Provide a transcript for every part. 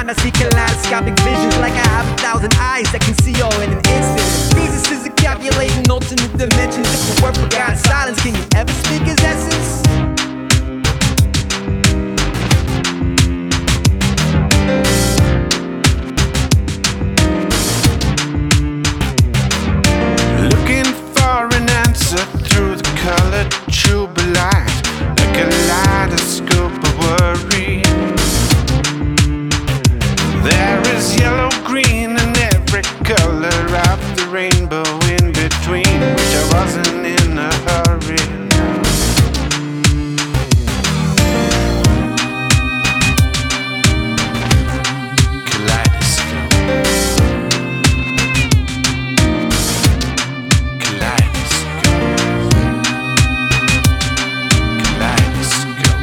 mind, I see kaleidoscopic visions, like I have 1,000 eyes that can see all in an instant. Physicists are calculating alternate dimensions. If the word forgot silence, can you ever speak his essence? Looking for an answer through the colored tube of light, like a kaleidoscope of worry. There is yellow, green, and every color of the rainbow in between. Wish I wasn't in a hurry now. Kaleidoscope. Kaleidoscope. Kaleidoscope.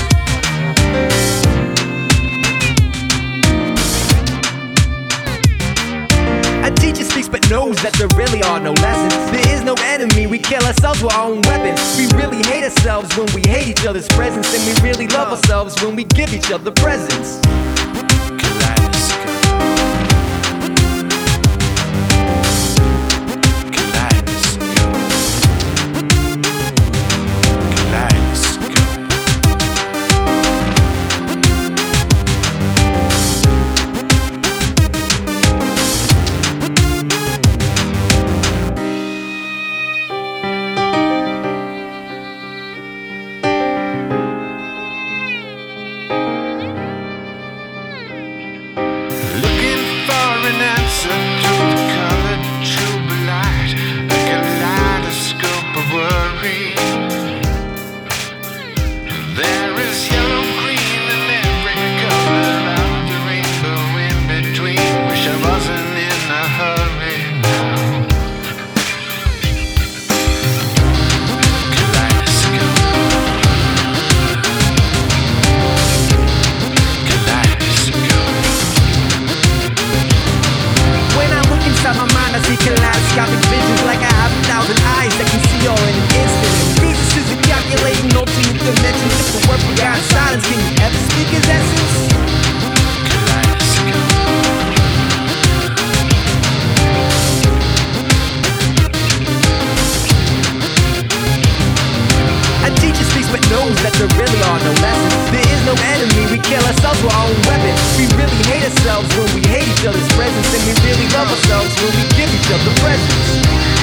A teacher speaks but knows that there really are no lessons. There is no enemy, we kill ourselves with our own weapons. We really hate ourselves when we hate each other's presence, and we really love ourselves when we give each other presents. Kaleidoscope. Kaleidoscope. Kaleidoscope. Looking for an answer through the colored tube of light, like a kaleidoscope of worry. There is yellow, green, and every color of the rainbow in between. Wish I wasn't in a hurry now. Kaleidoscope. Kaleidoscope. When I look inside my mind, I see kaleidoscopic visions, like I have 1,000 eyes that can see all in an instant. Physicists are calculating alternate dimensions. If the word forgot silence, can you ever speak his essence? Kaleidoscope. A teacher speaks but knows that there really are no lessons. There is no enemy, we kill ourselves with our own weapons. We really hate ourselves when we hate each other's presence, and we really love ourselves when we give each other presents.